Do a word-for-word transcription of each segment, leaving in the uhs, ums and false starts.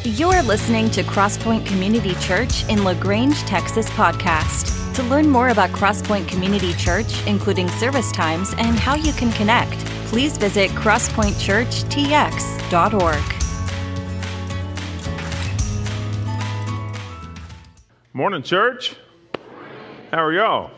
You're listening to Crosspoint Community Church in LaGrange, Texas podcast. To learn more about Crosspoint Community Church, including service times and how you can connect, please visit crosspoint church t x dot org. Morning, church. How are y'all?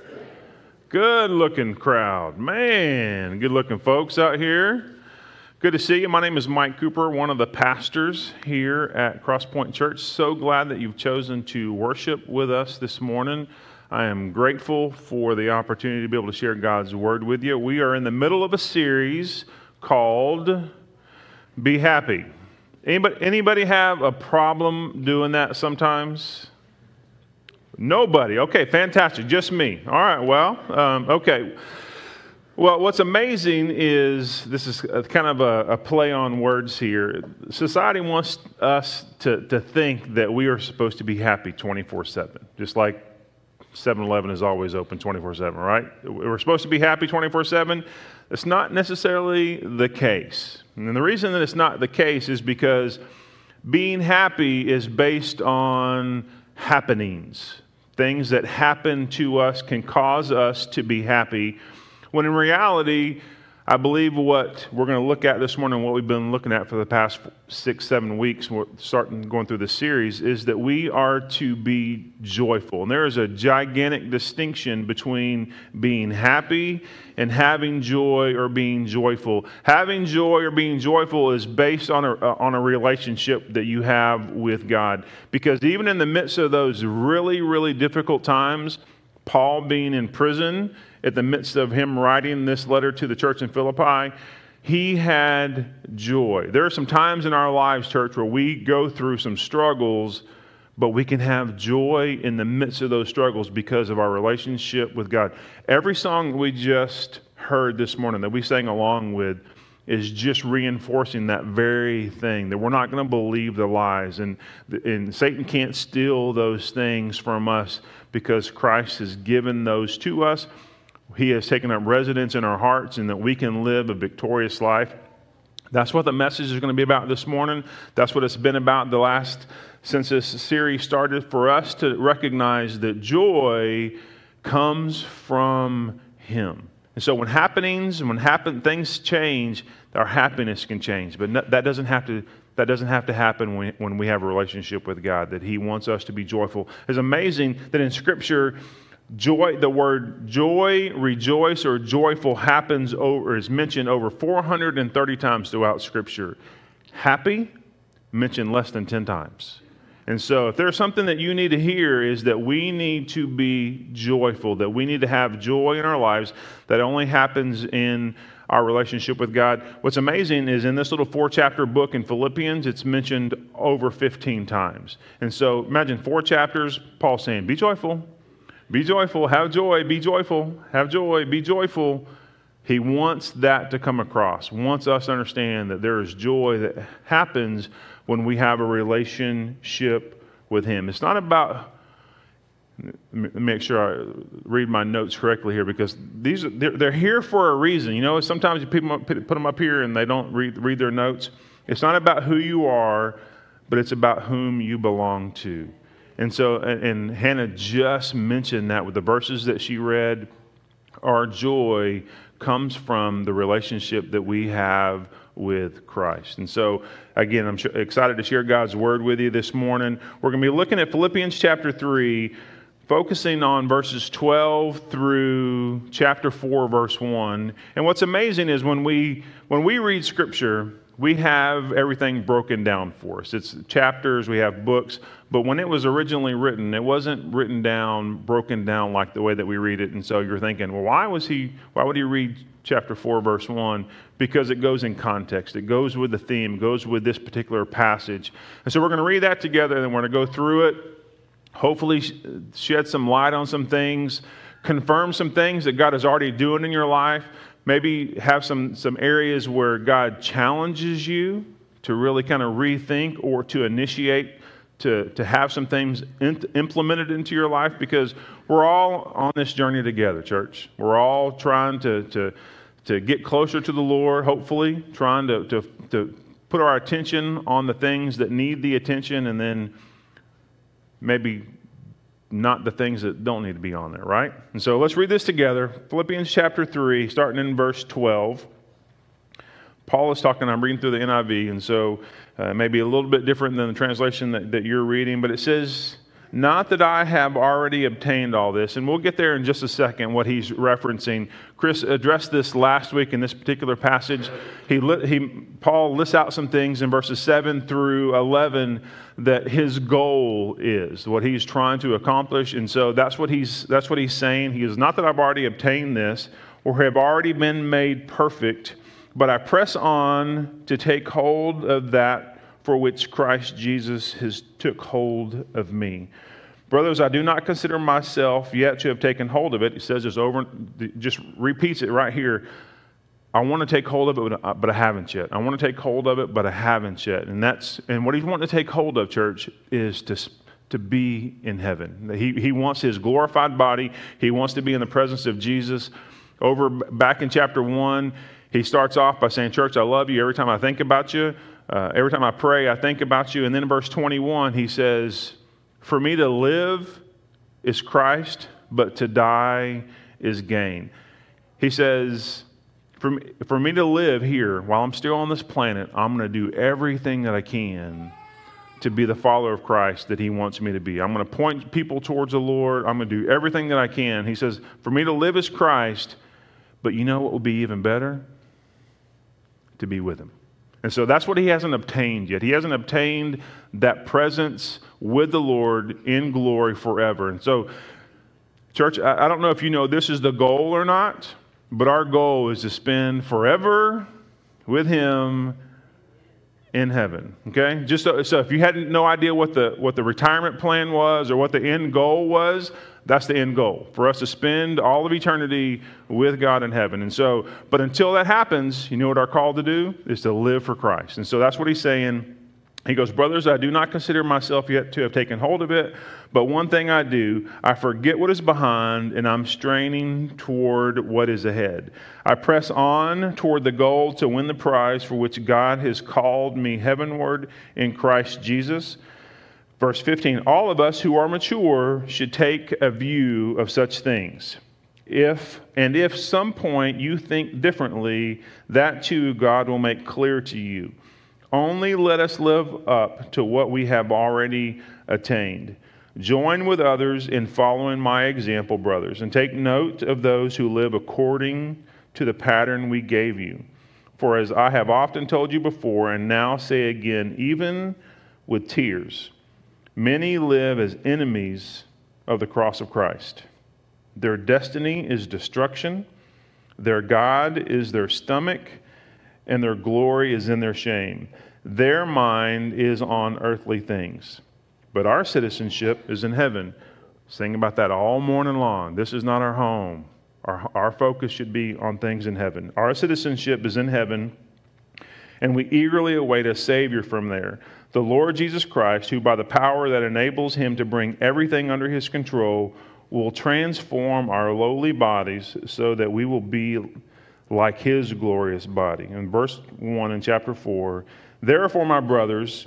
Good looking crowd. Man, good looking folks out here. Good to see you. My name is Mike Cooper, one of the pastors here at Crosspoint Church. So glad that you've chosen to worship with us this morning. I am grateful for the opportunity to be able to share God's Word with you. We are in the middle of a series called Be Happy. Anybody, anybody have a problem doing that sometimes? Nobody. Okay, fantastic. Just me. All right, well, um, okay. Well, what's amazing is, this is a, kind of a, a play on words here. Society wants us to, to think that we are supposed to be happy twenty-four seven, just like seven eleven is always open twenty-four seven, right? We're supposed to be happy twenty-four seven. It's not necessarily the case. And the reason that it's not the case is because being happy is based on happenings. Things that happen to us can cause us to be happy, when in reality, I believe what we're going to look at this morning, what we've been looking at for the past six, seven weeks, we're starting going through this series, is that we are to be joyful. And there is a gigantic distinction between being happy and having joy or being joyful. Having joy or being joyful is based on a, on a relationship that you have with God. Because even in the midst of those really, really difficult times, Paul being in prison, at the midst of him writing this letter to the church in Philippi, he had joy. There are some times in our lives, church, where we go through some struggles, but we can have joy in the midst of those struggles because of our relationship with God. Every song we just heard this morning that we sang along with is just reinforcing that very thing, that we're not going to believe the lies, and, and Satan can't steal those things from us because Christ has given those to us. He has taken up residence in our hearts, and that we can live a victorious life. That's what the message is going to be about this morning. That's what it's been about the last, since this series started, for us to recognize that joy comes from Him. And so when happenings, when happen, things change, our happiness can change. But no, that doesn't have to That doesn't have to happen when, when we have a relationship with God, that He wants us to be joyful. It's amazing that in Scripture, joy, the word joy, rejoice, or joyful happens over, is mentioned over four hundred thirty times throughout Scripture. Happy, mentioned less than ten times. And so if there's something that you need to hear, is that we need to be joyful, that we need to have joy in our lives that only happens in our relationship with God. What's amazing is in this little four-chapter book in Philippians, it's mentioned over fifteen times. And so imagine four chapters, Paul saying, be joyful, be joyful, have joy, be joyful, have joy, be joyful. He wants that to come across, wants us to understand that there is joy that happens when we have a relationship with Him. It's not about, let me make sure I read my notes correctly here, because these are, they're, they're here for a reason. You know, sometimes people put them up here and they don't read, read their notes. It's not about who you are, but it's about whom you belong to. And so, and, and Hannah just mentioned that with the verses that she read. Our joy comes from the relationship that we have with Christ. And so, again, I'm excited to share God's Word with you this morning. We're going to be looking at Philippians chapter three, focusing on verses twelve through chapter four, verse one. And what's amazing is when we when we read Scripture, we have everything broken down for us. It's chapters, we have books, but when it was originally written, it wasn't written down, broken down like the way that we read it. And so you're thinking, well, why was he, why would he read chapter four, verse one? Because it goes in context. It goes with the theme, it goes with this particular passage. And so we're going to read that together, and then we're going to go through it, hopefully shed some light on some things, confirm some things that God is already doing in your life. Maybe have some, some areas where God challenges you to really kind of rethink or to initiate, to, to have some things in, implemented into your life, because we're all on this journey together, church. We're all trying to, to, to get closer to the Lord, hopefully, trying to, to, to put our attention on the things that need the attention, and then maybe not the things that don't need to be on there, right? And so let's read this together. Philippians chapter three, starting in verse twelve. Paul is talking, I'm reading through the N I V, and so uh, maybe a little bit different than the translation that, that you're reading, but it says, not that I have already obtained all this, and we'll get there in just a second, what he's referencing. Chris addressed this last week in this particular passage. He, he Paul lists out some things in verses seven through eleven that his goal is, what he's trying to accomplish, and so that's what he's that's what he's saying. He is not that I've already obtained this or have already been made perfect, but I press on to take hold of that for which Christ Jesus has took hold of me. Brothers, I do not consider myself yet to have taken hold of it. It says this over, just repeats it right here. I want to take hold of it, but I haven't yet. I want to take hold of it, but I haven't yet. And that's and what he's wanting to take hold of, church, is to to be in heaven. He he wants his glorified body. He wants to be in the presence of Jesus. Over back in chapter one, he starts off by saying, "Church, I love you. Every time I think about you, uh, every time I pray, I think about you." And then in verse twenty-one, he says, "For me to live is Christ, but to die is gain." He says, for me, for me to live here while I'm still on this planet, I'm going to do everything that I can to be the follower of Christ that he wants me to be. I'm going to point people towards the Lord. I'm going to do everything that I can. He says, for me to live is Christ, but you know what will be even better? To be with him. And so that's what he hasn't obtained yet. He hasn't obtained that presence with the Lord in glory forever. And so, church, I don't know if you know this is the goal or not, but our goal is to spend forever with him in heaven. Okay? Just so, so if you had no idea what the what the retirement plan was or what the end goal was, that's the end goal, for us to spend all of eternity with God in heaven. And so, but until that happens, you know what our call to do is to live for Christ. And so that's what he's saying. He goes, brothers, I do not consider myself yet to have taken hold of it, but one thing I do, I forget what is behind, and I'm straining toward what is ahead. I press on toward the goal to win the prize for which God has called me heavenward in Christ Jesus. Verse fifteen, all of us who are mature should take a view of such things. If, and if some point you think differently, that too God will make clear to you. Only let us live up to what we have already attained. Join with others in following my example, brothers, and take note of those who live according to the pattern we gave you. For as I have often told you before, and now say again, even with tears, many live as enemies of the cross of Christ. Their destiny is destruction, their God is their stomach, and their glory is in their shame. Their mind is on earthly things, but our citizenship is in heaven. Sing about that all morning long. This is not our home. Our, our focus should be on things in heaven. Our citizenship is in heaven, and we eagerly await a Savior from there, the Lord Jesus Christ, who by the power that enables him to bring everything under his control will transform our lowly bodies so that we will be like his glorious body. In verse one in chapter four, therefore, my brothers,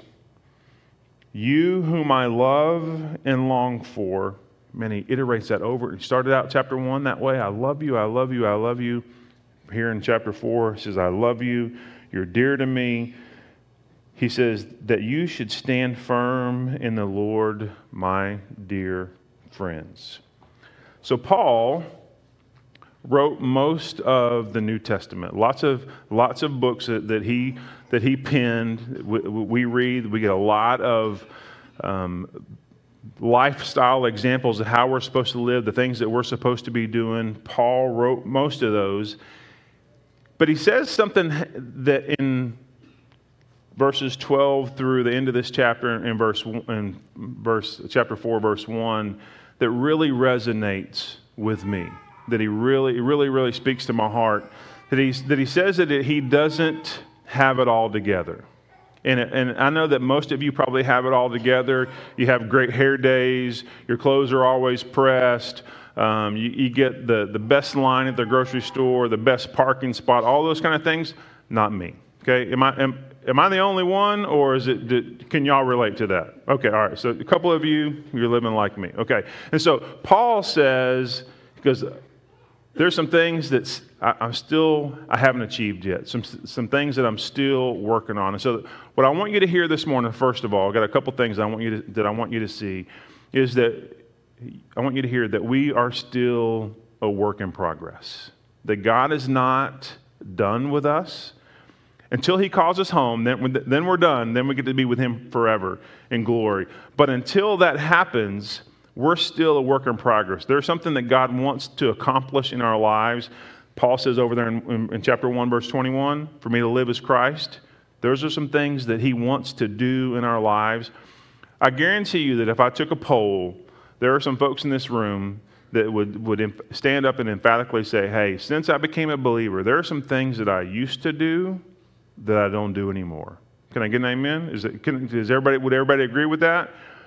you whom I love and long for, man, he iterates that over. He started out chapter one that way. I love you, I love you, I love you. Here in chapter four, he says, I love you, you're dear to me. He says that you should stand firm in the Lord, my dear friends. So Paul wrote most of the New Testament. Lots of lots of books that, that he that he penned. We, we read. We get a lot of um, lifestyle examples of how we're supposed to live, the things that we're supposed to be doing. Paul wrote most of those, but he says something that in verses twelve through the end of this chapter, in verse in verse chapter four, verse one, that really resonates with me. That he really, really, really speaks to my heart. That he that he says that he doesn't have it all together. And and I know that most of you probably have it all together. You have great hair days. Your clothes are always pressed. Um, you, you get the, the best line at the grocery store, the best parking spot, all those kind of things. Not me. Okay? Am I? Am, am I the only one, or is it? Did, can y'all relate to that? Okay, all right. So a couple of you, you're living like me. Okay, and so Paul says, because there's some things that I, I'm still I haven't achieved yet. Some some things that I'm still working on. And so what I want you to hear this morning, first of all, I got a couple things I want you to, that I want you to see, is that I want you to hear that we are still a work in progress. That God is not done with us. Until he calls us home, then, then we're done. Then we get to be with him forever in glory. But until that happens, we're still a work in progress. There's something that God wants to accomplish in our lives. Paul says over there in, in, in chapter one, verse twenty-one, for me to live is Christ. Those are some things that he wants to do in our lives. I guarantee you that if I took a poll, there are some folks in this room that would, would stand up and emphatically say, hey, since I became a believer, there are some things that I used to do that I don't do anymore. Can I get an amen? Is it, can, is everybody, would everybody agree with that?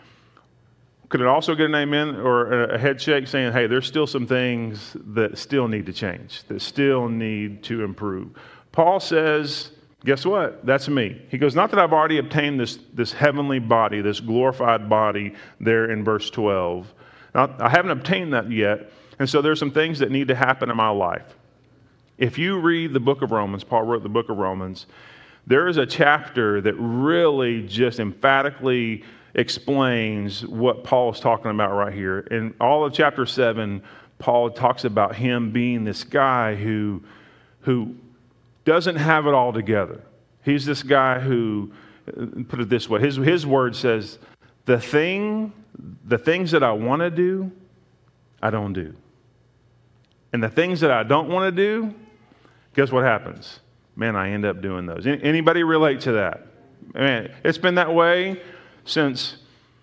Could it also get an amen or a head shake saying, hey, there's still some things that still need to change, that still need to improve? Paul says, guess what? That's me. He goes, not that I've already obtained this, this heavenly body, this glorified body there in verse twelve. Now, I haven't obtained that yet, and so there's some things that need to happen in my life. If you read the book of Romans, Paul wrote the book of Romans, there is a chapter that really just emphatically explains what Paul is talking about right here. In all of chapter seven, Paul talks about him being this guy who, who doesn't have it all together. He's this guy who, put it this way, his, his word says, the thing, the things that I want to do, I don't do. And the things that I don't want to do, guess what happens? Man, I end up doing those. Anybody relate to that? Man, it's been that way since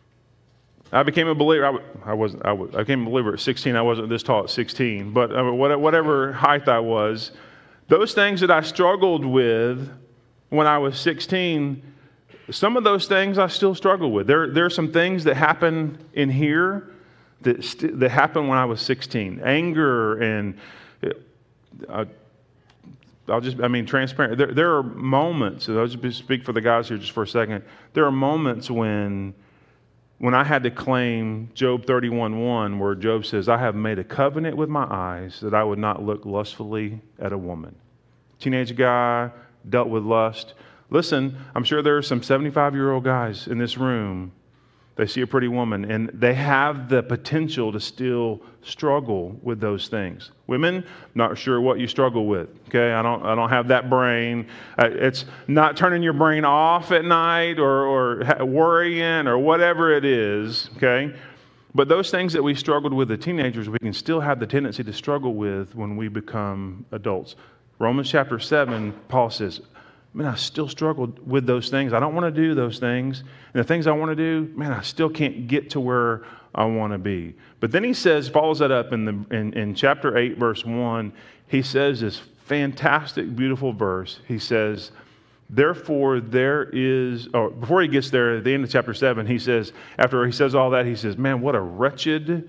I became a believer. I, I wasn't. I, was, I became a believer at sixteen. I wasn't this tall at sixteen, but uh, whatever height I was, those things that I struggled with when I was sixteen, some of those things I still struggle with. There, there are some things that happen in here that st- that happened when I was sixteen. Anger and. Uh, I'll just, I mean, transparent. There, there are moments, and I'll just speak for the guys here just for a second. There are moments when, when I had to claim Job thirty-one one, where Job says, I have made a covenant with my eyes that I would not look lustfully at a woman. Teenage guy, dealt with lust. Listen, I'm sure there are some seventy-five-year-old guys in this room. They see a pretty woman, and they have the potential to still struggle with those things. Women, not sure what you struggle with. Okay, I don't, I don't have that brain. Uh, it's not turning your brain off at night or, or worrying or whatever it is. Okay, but those things that we struggled with as teenagers, we can still have the tendency to struggle with when we become adults. Romans chapter seven, Paul says, man, I still struggled with those things. I don't want to do those things. And the things I want to do, man, I still can't get to where I want to be. But then he says, follows that up in, the, in, in chapter eight, verse one. He says this fantastic, beautiful verse. He says, therefore there is, or before he gets there, at the end of chapter seven, he says, after he says all that, he says, man, what a wretched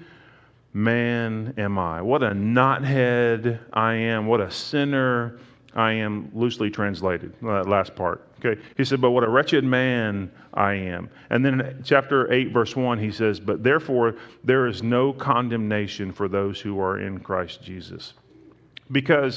man am I. What a knothead I am. What a sinner I am, loosely translated, that last part. Okay, he said, but what a wretched man I am. And then in chapter eight, verse one, he says, but therefore there is no condemnation for those who are in Christ Jesus. Because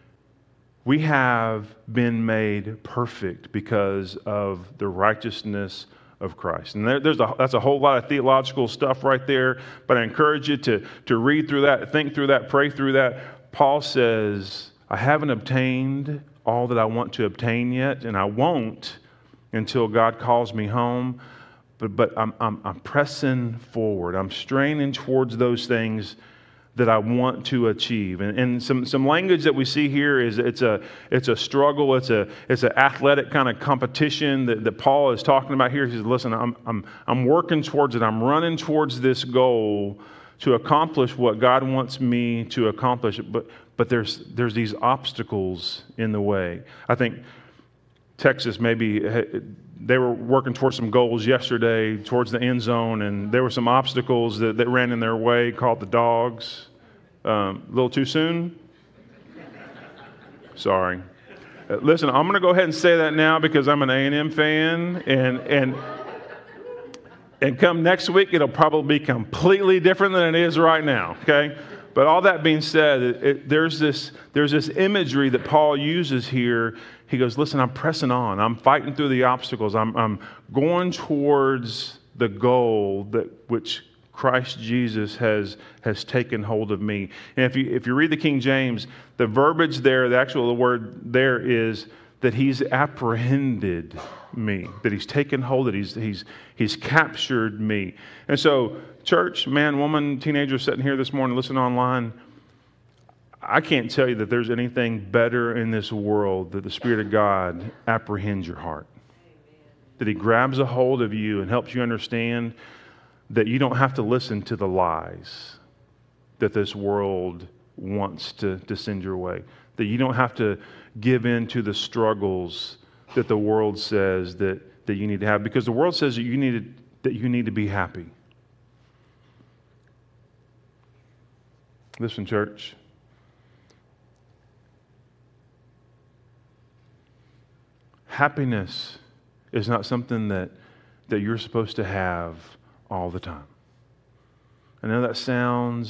we have been made perfect because of the righteousness of Christ. And there, there's a, that's a whole lot of theological stuff right there, but I encourage you to, to read through that, think through that, pray through that. Paul says, I haven't obtained all that I want to obtain yet, and I won't until God calls me home. But but I'm I'm, I'm pressing forward. I'm straining towards those things that I want to achieve. And, and some, some language that we see here is it's a it's a struggle. It's a it's an athletic kind of competition that, that Paul is talking about here. He says, "Listen, I'm I'm I'm working towards it. I'm running towards this goal to accomplish what God wants me to accomplish." But But there's there's these obstacles in the way. I think Texas maybe, they were working towards some goals yesterday towards the end zone, and there were some obstacles that, that ran in their way called the dogs. Um, a little too soon? Sorry. Listen, I'm going to go ahead and say that now because I'm an A and M fan, and and and come next week, it'll probably be completely different than it is right now, okay? But all that being said, it, it, there's this there's this imagery that Paul uses here. He goes, listen, I'm pressing on. I'm fighting through the obstacles. I'm, I'm going towards the goal that which Christ Jesus has has taken hold of me. And if you if you read the King James, the verbiage there, the actual word there is that he's apprehended me, that he's taken hold of it, he's he's he's captured me. And so, church, man, woman, teenager sitting here this morning, listening online, I can't tell you that there's anything better in this world that the Spirit of God apprehends your heart. That he grabs a hold of you and helps you understand that you don't have to listen to the lies that this world wants to, to send your way. That you don't have to give in to the struggles that the world says that, that you need to have. Because the world says that you need to, that you need to be happy. Listen, church. Happiness is not something that, that you're supposed to have all the time. I know that sounds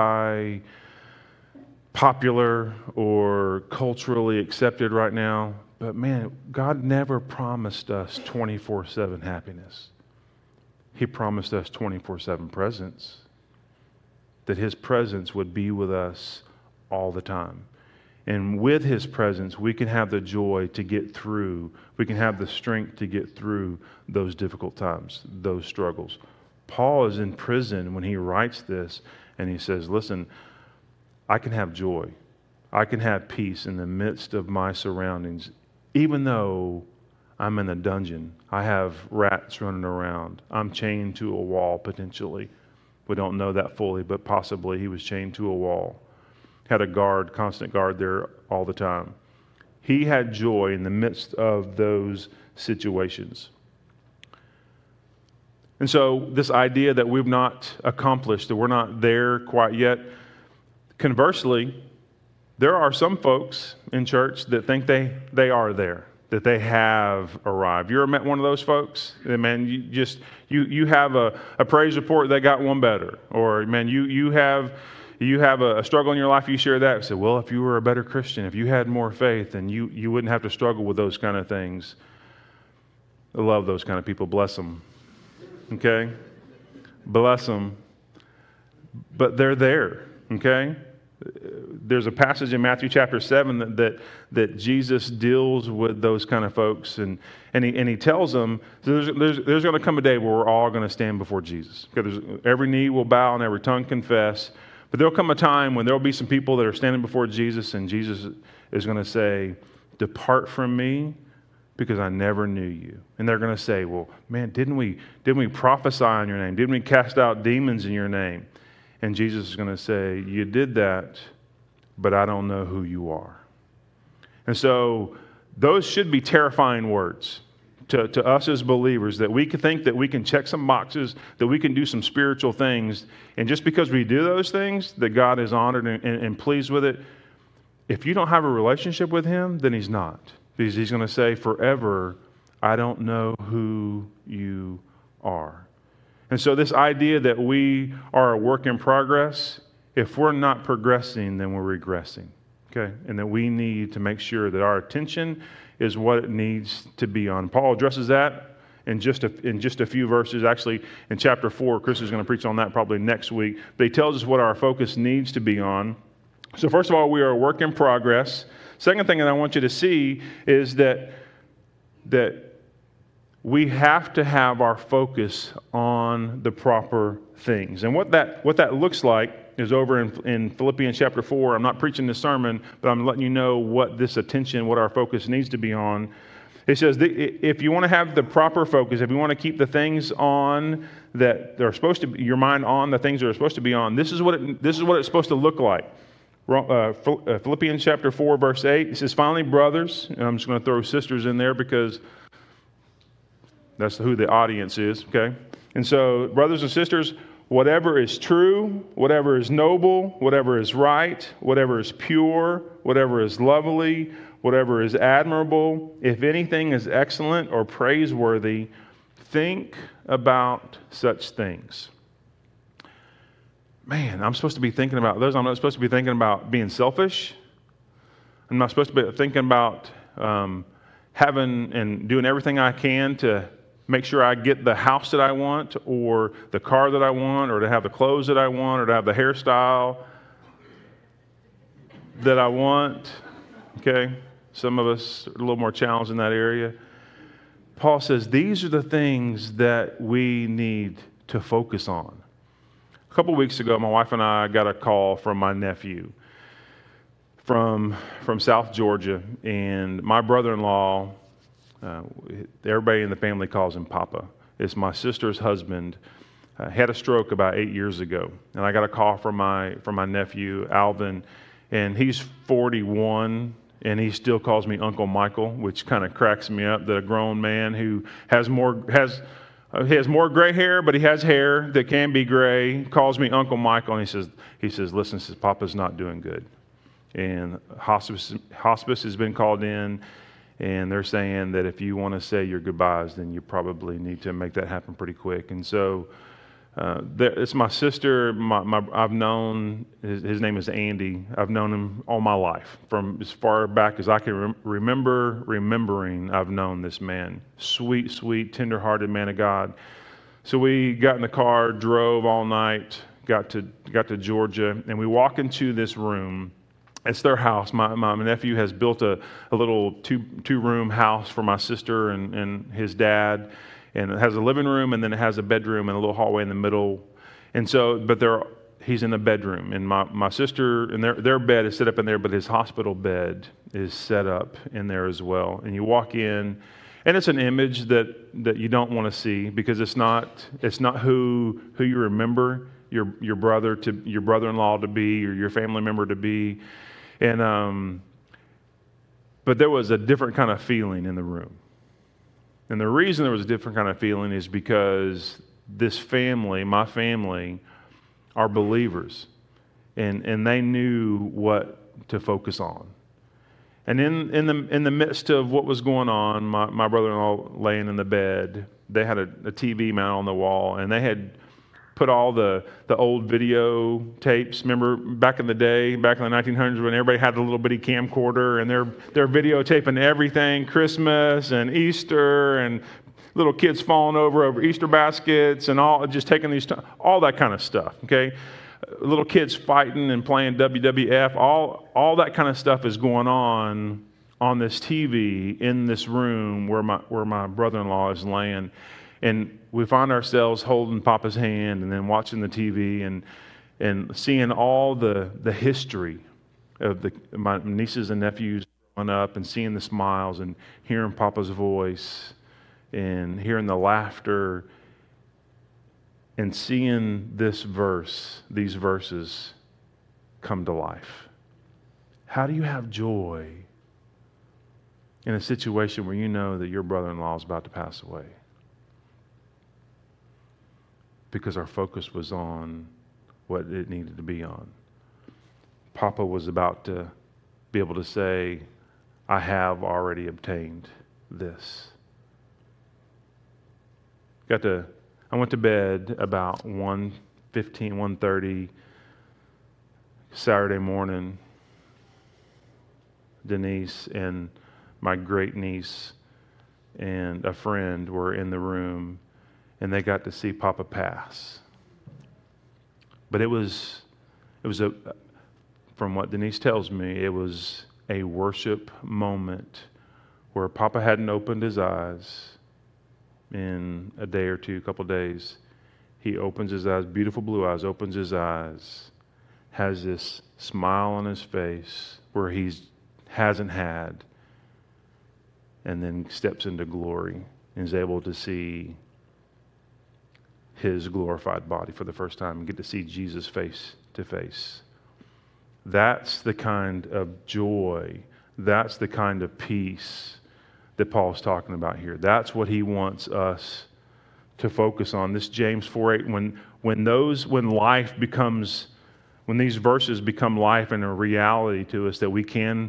anti-popular or culturally accepted right now, but man, God never promised us twenty-four seven happiness. He promised us twenty-four seven presence, that His presence would be with us all the time. And with His presence, we can have the joy to get through, we can have the strength to get through those difficult times, those struggles. Paul is in prison when he writes this, and he says, listen, I can have joy. I can have peace in the midst of my surroundings, even though I'm in a dungeon. I have rats running around. I'm chained to a wall, potentially. We don't know that fully, but possibly he was chained to a wall. Had a guard, constant guard there all the time. He had joy in the midst of those situations. And so this idea that we've not accomplished, that we're not there quite yet, conversely, there are some folks in church that think they, they are there, that they have arrived. You ever met one of those folks? Man, you just you you have a, a praise report, they got one better. Or man, you you have you have a, a struggle in your life, you share that. You say, well, if you were a better Christian, if you had more faith, then you, you wouldn't have to struggle with those kind of things. I love those kind of people. Bless them. Okay? Bless them. But they're there. Okay? There's a passage in Matthew chapter seven that, that that Jesus deals with those kind of folks, and and he and he tells them there's there's, there's going to come a day where we're all going to stand before Jesus. Okay, there's, every knee will bow and every tongue confess, but there'll come a time when there'll be some people that are standing before Jesus, and Jesus is going to say, "Depart from me, because I never knew you." And they're going to say, "Well, man, didn't we didn't we prophesy in your name? Didn't we cast out demons in your name?" And Jesus is going to say, you did that, but I don't know who you are. And so those should be terrifying words to, to us as believers, that we can think that we can check some boxes, that we can do some spiritual things. And just because we do those things, that God is honored and, and, and pleased with it. If you don't have a relationship with Him, then He's not. Because He's going to say forever, I don't know who you are. And so this idea that we are a work in progress, if we're not progressing, then we're regressing, okay? And that we need to make sure that our attention is what it needs to be on. Paul addresses that in just a, in just a few verses. Actually, in chapter four, Chris is going to preach on that probably next week. But he tells us what our focus needs to be on. So first of all, we are a work in progress. Second thing that I want you to see is that that we have to have our focus on the proper things. And what that what that looks like is over in, in Philippians chapter four. I'm not preaching this sermon, but I'm letting you know what this attention, what our focus needs to be on. It says, that if you want to have the proper focus, if you want to keep the things on that are supposed to be, your mind on the things that are supposed to be on, this is what it, this is what it's supposed to look like. Uh, Philippians chapter four, verse eight, it says, finally, brothers, and I'm just going to throw sisters in there because that's who the audience is, okay? And so, brothers and sisters, whatever is true, whatever is noble, whatever is right, whatever is pure, whatever is lovely, whatever is admirable, if anything is excellent or praiseworthy, think about such things. Man, I'm supposed to be thinking about those. I'm not supposed to be thinking about being selfish. I'm not supposed to be thinking about um, having and doing everything I can to make sure I get the house that I want, or the car that I want, or to have the clothes that I want, or to have the hairstyle that I want. Okay? Some of us are a little more challenged in that area. Paul says these are the things that we need to focus on. A couple weeks ago, my wife and I got a call from my nephew from, from South Georgia, and my brother-in-law, uh, everybody in the family calls him Papa. It's my sister's husband. Uh, had a stroke about eight years ago, and I got a call from my from my nephew Alvin, and he's forty-one, and he still calls me Uncle Michael, which kind of cracks me up. That a grown man who has more has uh, he has more gray hair, but he has hair that can be gray, calls me Uncle Michael, and he says he says, "Listen, says Papa's not doing good, and hospice hospice has been called in." And they're saying that if you want to say your goodbyes, then you probably need to make that happen pretty quick. And so uh, there, it's my sister. My, my, I've known, his, his name is Andy. I've known him all my life. From as far back as I can rem- remember remembering, I've known this man. Sweet, sweet, tender-hearted man of God. So we got in the car, drove all night, got to got to Georgia, and we walk into this room. It's their house. My, my nephew has built a, a little two two room house for my sister and, and his dad, and it has a living room, and then it has a bedroom and a little hallway in the middle. And so, but they're he's in the bedroom, and my, my sister and their their bed is set up in there, but his hospital bed is set up in there as well. And you walk in, and it's an image that, that you don't want to see, because it's not it's not who who you remember your your brother to your brother-in-law to be, or your family member to be. And um, but there was a different kind of feeling in the room. And the reason there was a different kind of feeling is because this family, my family, are believers. And and they knew what to focus on. And in, in the in the midst of what was going on, my, my brother-in-law laying in the bed, they had a, a T V mount on the wall, and they had put all the, the old video tapes. Remember back in the day, back in the nineteen hundreds, when everybody had a little bitty camcorder, and they're they're videotaping everything, Christmas and Easter, and little kids falling over over Easter baskets, and all just taking these, all that kind of stuff. Okay, little kids fighting and playing W W F. All all that kind of stuff is going on on this T V in this room where my where my brother-in-law is laying. And we find ourselves holding Papa's hand and then watching the T V and and seeing all the, the history of the my nieces and nephews growing up, and seeing the smiles and hearing Papa's voice and hearing the laughter, and seeing this verse, these verses come to life. How do you have joy in a situation where you know that your brother-in-law is about to pass away? Because our focus was on what it needed to be on. Papa was about to be able to say, I have already obtained this. Got to, I went to bed about one fifteen, one thirty Saturday morning. Denise and my great niece and a friend were in the room, and they got to see Papa pass. But it was, it was a, from what Denise tells me, it was a worship moment where Papa hadn't opened his eyes in a day or two, a couple days. He opens his eyes, beautiful blue eyes, opens his eyes, has this smile on his face where he hasn't had, and then steps into glory and is able to see his glorified body for the first time and get to see Jesus face to face. That's the kind of joy, that's the kind of peace that Paul's talking about here. That's what he wants us to focus on. This James four eight, when when those when life becomes, when these verses become life and a reality to us that we can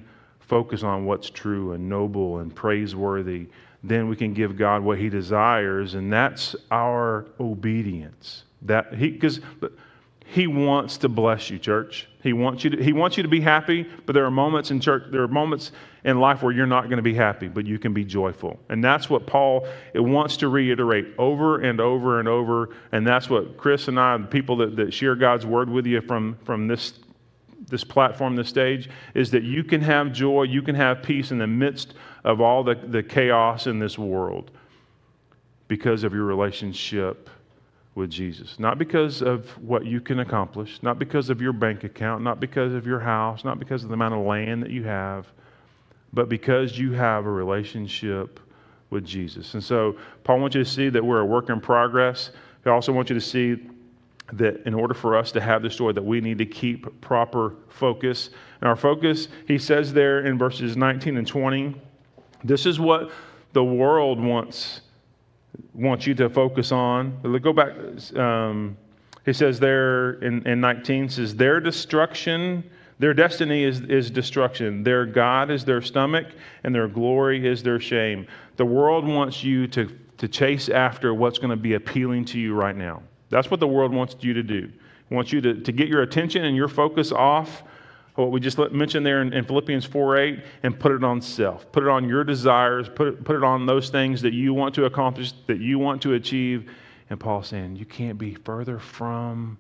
focus on what's true and noble and praiseworthy, then we can give God what he desires, and that's our obedience. That he, because he wants to bless you, church. He wants you to, he wants you to be happy, but there are moments in church, there are moments in life where you're not going to be happy, but you can be joyful. And that's what Paul it wants to reiterate over and over and over, and that's what Chris and I, the people that, that share God's word with you from, from this this platform, this stage, is that you can have joy, you can have peace in the midst of all the, the chaos in this world because of your relationship with Jesus. Not because of what you can accomplish, not because of your bank account, not because of your house, not because of the amount of land that you have, but because you have a relationship with Jesus. And so Paul wants you to see that we're a work in progress. He also wants you to see that in order for us to have this joy, that we need to keep proper focus. And our focus, he says there in verses nineteen and twenty, this is what the world wants, wants you to focus on. Go back. Um, he says there in, in nineteen, says, their destruction, their destiny is, is destruction. Their God is their stomach, and their glory is their shame. The world wants you to, to chase after what's going to be appealing to you right now. That's what the world wants you to do. It wants you to, to get your attention and your focus off what we just mentioned there in, in Philippians four eight and put it on self. Put it on your desires. Put it, put it on those things that you want to accomplish, that you want to achieve. And Paul's saying, you can't be further from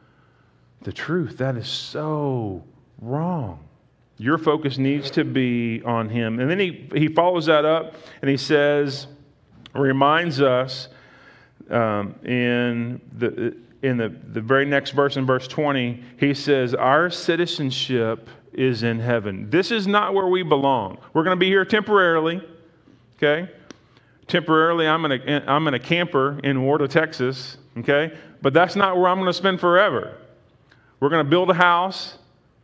the truth. That is so wrong. Your focus needs to be on him. And then he, he follows that up and he says, reminds us Um, in the in the, the very next verse, in verse twenty, he says, our citizenship is in heaven. This is not where we belong. We're going to be here temporarily, okay? Temporarily, I'm in a, I'm in a camper in Warda, Texas, okay? But that's not where I'm going to spend forever. We're going to build a house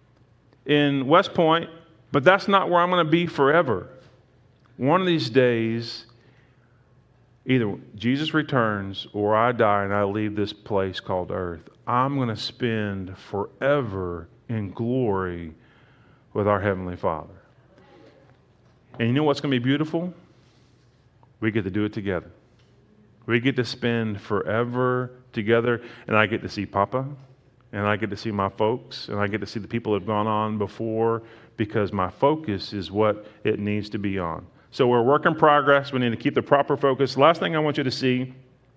in West Point, but that's not where I'm going to be forever. One of these days, either Jesus returns or I die and I leave this place called earth. I'm going to spend forever in glory with our Heavenly Father. And you know what's going to be beautiful? We get to do it together. We get to spend forever together, and I get to see Papa, and I get to see my folks, and I get to see the people that have gone on before, because my focus is what it needs to be on. So we're a work in progress. We need to keep the proper focus. Last thing I want you to see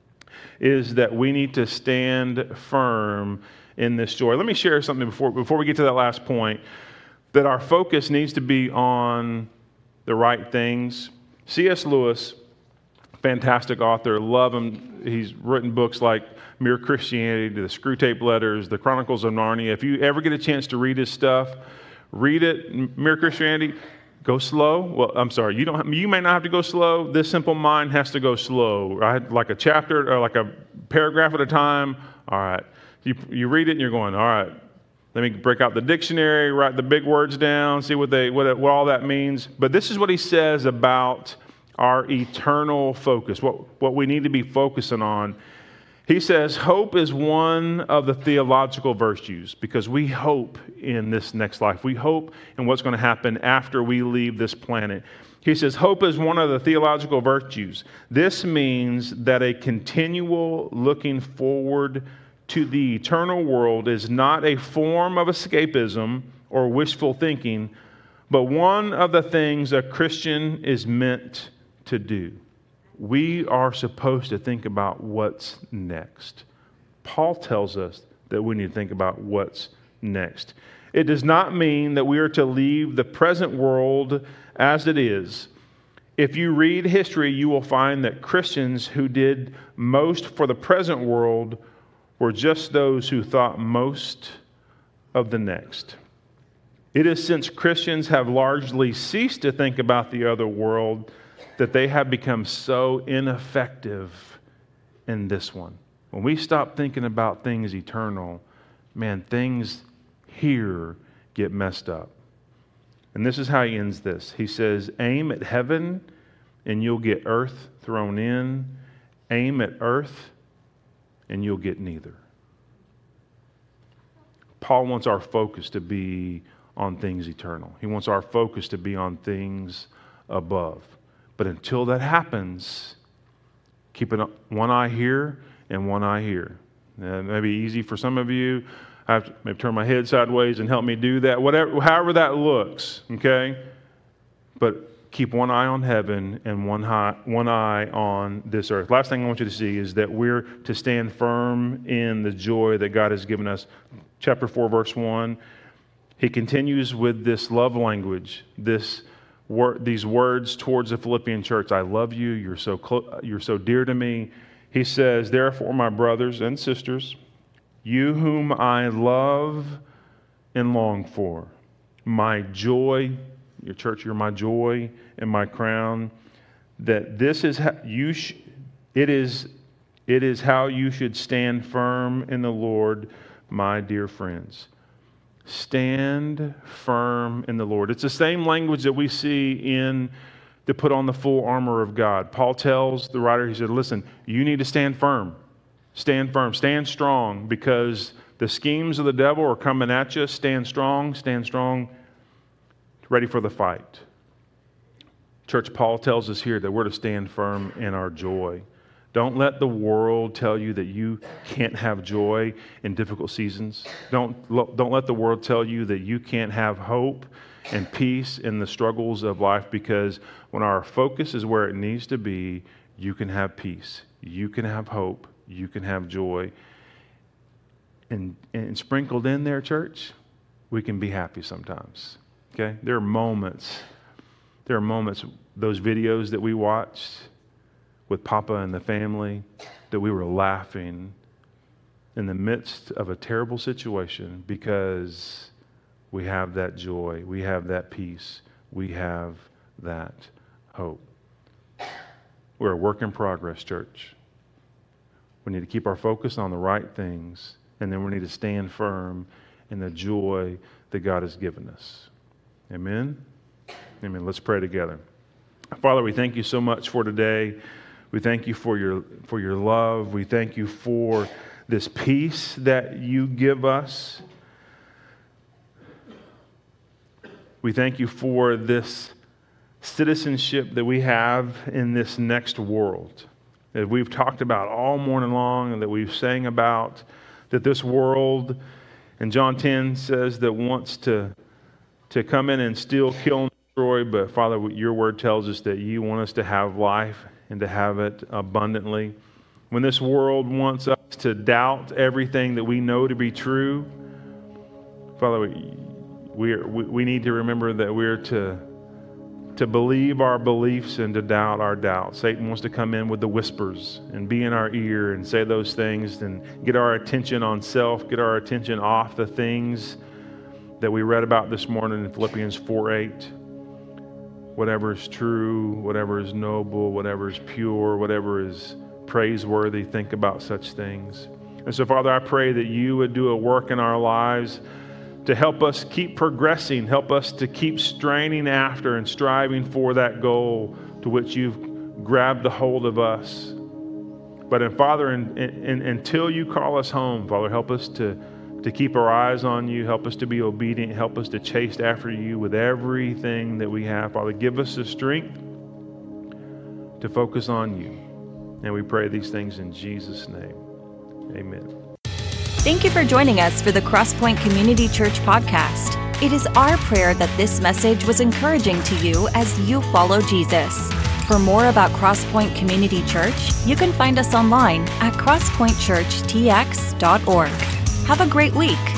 is that we need to stand firm in this joy. Let me share something before, before we get to that last point, that our focus needs to be on the right things. C S Lewis, fantastic author, love him. He's written books like Mere Christianity, the Screwtape Letters, the Chronicles of Narnia. If you ever get a chance to read his stuff, read it, Mere Christianity. Go slow. Well, I'm sorry. You don't. Have, you may not have to go slow. This simple mind has to go slow. Right? Like a chapter or like a paragraph at a time. All right. You you read it and you're going, all right. Let me break out the dictionary, write the big words down, see what they what what all that means. But this is what he says about our eternal focus. What what we need to be focusing on. He says, hope is one of the theological virtues because we hope in this next life. We hope in what's going to happen after we leave this planet. He says, hope is one of the theological virtues. This means that a continual looking forward to the eternal world is not a form of escapism or wishful thinking, but one of the things a Christian is meant to do. We are supposed to think about what's next. Paul tells us that we need to think about what's next. It does not mean that we are to leave the present world as it is. If you read history, you will find that Christians who did most for the present world were just those who thought most of the next. It is since Christians have largely ceased to think about the other world that they have become so ineffective in this one. When we stop thinking about things eternal, man, things here get messed up. And this is how he ends this. He says, aim at heaven and you'll get earth thrown in. Aim at earth and you'll get neither. Paul wants our focus to be on things eternal. He wants our focus to be on things above. But until that happens, keep it one eye here and one eye here. Uh, it may be easy for some of you. I have to maybe turn my head sideways and help me do that. Whatever, however that looks, okay? But keep one eye on heaven and one eye, one eye on this earth. Last thing I want you to see is that we're to stand firm in the joy that God has given us. Chapter four, verse one, he continues with this love language, this wor- these words towards the Philippian church. I love you. You're so clo- you're so dear to me. He says, therefore, my brothers and sisters, you whom I love and long for, my joy, your church, you're my joy and my crown, that this is how you sh- it is it is how you should stand firm in the Lord, my dear friends. Stand firm in the Lord. It's the same language that we see in to put on the full armor of God. Paul tells the writer, he said, listen, you need to stand firm. Stand firm. Stand strong, because the schemes of the devil are coming at you. Stand strong. Stand strong. Ready for the fight. Church, Paul tells us here that we're to stand firm in our joy. Don't let the world tell you that you can't have joy in difficult seasons. Don't, don't let the world tell you that you can't have hope and peace in the struggles of life, because when our focus is where it needs to be, you can have peace, you can have hope, you can have joy. And, and sprinkled in there, church, we can be happy sometimes. Okay? There are moments, there are moments, those videos that we watched with Papa and the family, that we were laughing in the midst of a terrible situation because we have that joy, we have that peace, we have that hope. We're a work in progress, church. We need to keep our focus on the right things, and then we need to stand firm in the joy that God has given us. Amen? Amen. Let's pray together. Father, we thank you so much for today. We thank you for your for your love. We thank you for this peace that you give us. We thank you for this citizenship that we have in this next world, that we've talked about all morning long and that we've sang about, that this world, and John ten says, that wants to, to come in and steal, kill, and destroy, but Father, your word tells us that you want us to have life and to have it abundantly. When this world wants us to doubt everything that we know to be true, Father, we, we, we need to remember that we're to, to believe our beliefs and to doubt our doubts. Satan wants to come in with the whispers and be in our ear and say those things and get our attention on self, get our attention off the things that we read about this morning in Philippians four eight. Whatever is true, whatever is noble, whatever is pure, whatever is praiseworthy, think about such things. And so, Father, I pray that you would do a work in our lives to help us keep progressing, help us to keep straining after and striving for that goal to which you've grabbed the hold of us. But, and Father, in, in, in, until you call us home, Father, help us to to keep our eyes on you, help us to be obedient, help us to chase after you with everything that we have. Father, give us the strength to focus on you. And we pray these things in Jesus' name. Amen. Thank you for joining us for the Crosspoint Community Church podcast. It is our prayer that this message was encouraging to you as you follow Jesus. For more about Crosspoint Community Church, you can find us online at crosspoint church t x dot org. Have a great week.